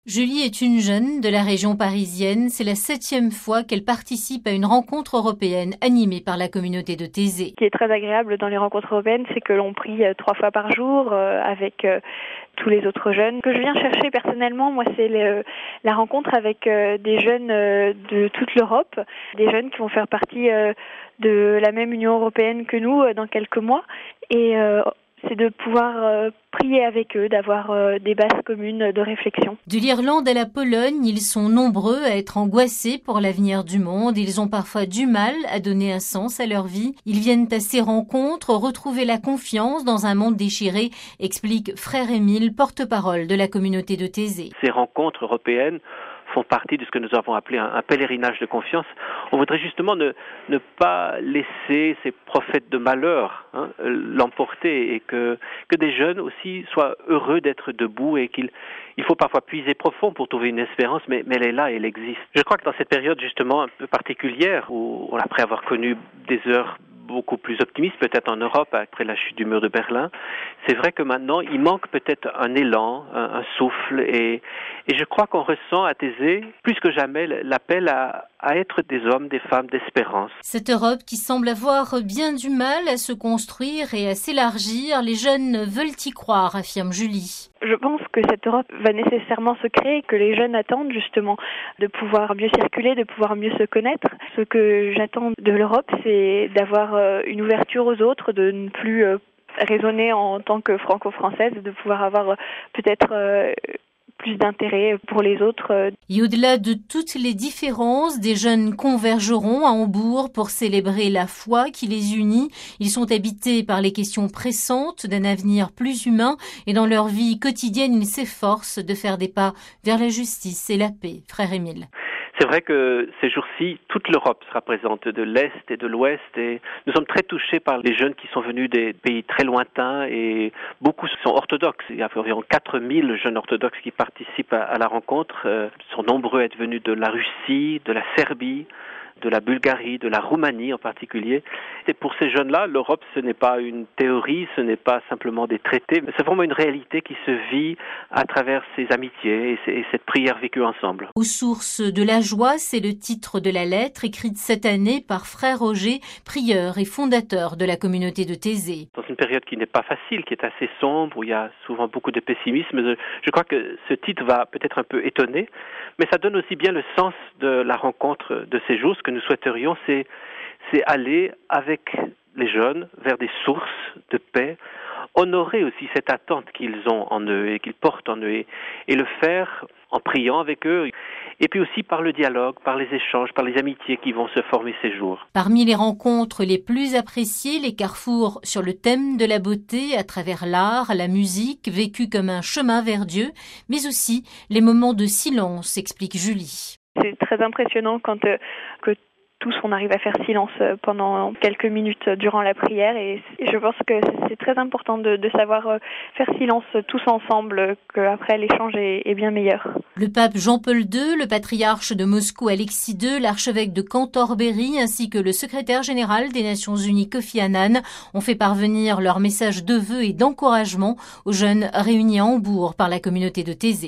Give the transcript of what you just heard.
Julie est une jeune de la région parisienne. C'est la 7e fois qu'elle participe à une rencontre européenne animée par la communauté de Thésée. Ce qui est très agréable dans les rencontres européennes, c'est que l'on prie 3 fois par jour avec tous les autres jeunes. Ce que je viens chercher personnellement, moi, c'est la rencontre avec des jeunes de toute l'Europe, des jeunes qui vont faire partie de la même Union européenne que nous dans quelques mois. Et c'est de pouvoir prier avec eux, d'avoir des bases communes de réflexion. De l'Irlande à la Pologne, ils sont nombreux à être angoissés pour l'avenir du monde. Ils ont parfois du mal à donner un sens à leur vie. Ils viennent à ces rencontres retrouver la confiance dans un monde déchiré, explique Frère Émile, porte-parole de la communauté de Thésée. Ces rencontres européennes font partie de ce que nous avons appelé un pèlerinage de confiance. On voudrait justement ne pas laisser ces prophètes de malheur l'emporter et que des jeunes aussi soient heureux d'être debout et qu'il faut parfois puiser profond pour trouver une espérance, mais elle est là, elle existe. Je crois que dans cette période justement un peu particulière où après avoir connu des heures beaucoup plus optimiste peut-être en Europe après la chute du mur de Berlin. C'est vrai que maintenant, il manque peut-être un élan, un souffle et je crois qu'on ressent à Thésée plus que jamais l'appel à être des hommes, des femmes d'espérance. Cette Europe qui semble avoir bien du mal à se construire et à s'élargir, les jeunes veulent y croire, affirme Julie. Je pense que cette Europe va nécessairement se créer, que les jeunes attendent justement de pouvoir mieux circuler, de pouvoir mieux se connaître. Ce que j'attends de l'Europe, c'est d'avoir une ouverture aux autres, de ne plus raisonner en tant que franco-française, de pouvoir avoir peut-être plus d'intérêt pour les autres. Et au-delà de toutes les différences, des jeunes convergeront à Hambourg pour célébrer la foi qui les unit. Ils sont habités par les questions pressantes d'un avenir plus humain et dans leur vie quotidienne, ils s'efforcent de faire des pas vers la justice et la paix. Frère Émile. C'est vrai que ces jours-ci, toute l'Europe sera présente, de l'Est et de l'Ouest, et nous sommes très touchés par les jeunes qui sont venus des pays très lointains, et beaucoup sont orthodoxes. Il y a environ 4000 jeunes orthodoxes qui participent à la rencontre. Ils sont nombreux à être venus de la Russie, de la Serbie, de la Bulgarie, de la Roumanie en particulier. Et pour ces jeunes-là, l'Europe, ce n'est pas une théorie, ce n'est pas simplement des traités, mais c'est vraiment une réalité qui se vit à travers ces amitiés et cette prière vécue ensemble. Aux sources de la joie, c'est le titre de la lettre écrite cette année par Frère Roger, prieur et fondateur de la communauté de Thésée. Dans une période qui n'est pas facile, qui est assez sombre, où il y a souvent beaucoup de pessimisme, je crois que ce titre va peut-être un peu étonner, mais ça donne aussi bien le sens de la rencontre de ces jours. Ce que nous souhaiterions, c'est aller avec les jeunes vers des sources de paix, honorer aussi cette attente qu'ils ont en eux et qu'ils portent en eux et le faire en priant avec eux et puis aussi par le dialogue, par les échanges, par les amitiés qui vont se former ces jours. Parmi les rencontres les plus appréciées, les carrefours sur le thème de la beauté à travers l'art, la musique, vécus comme un chemin vers Dieu, mais aussi les moments de silence, explique Julie. C'est très impressionnant quand que tous on arrive à faire silence pendant quelques minutes durant la prière et je pense que c'est très important de savoir faire silence tous ensemble, qu'après l'échange est bien meilleur. Le pape Jean-Paul II, le patriarche de Moscou Alexis II, l'archevêque de Cantorbéry ainsi que le secrétaire général des Nations Unies Kofi Annan ont fait parvenir leur message de vœux et d'encouragement aux jeunes réunis à Hambourg par la communauté de Thésée.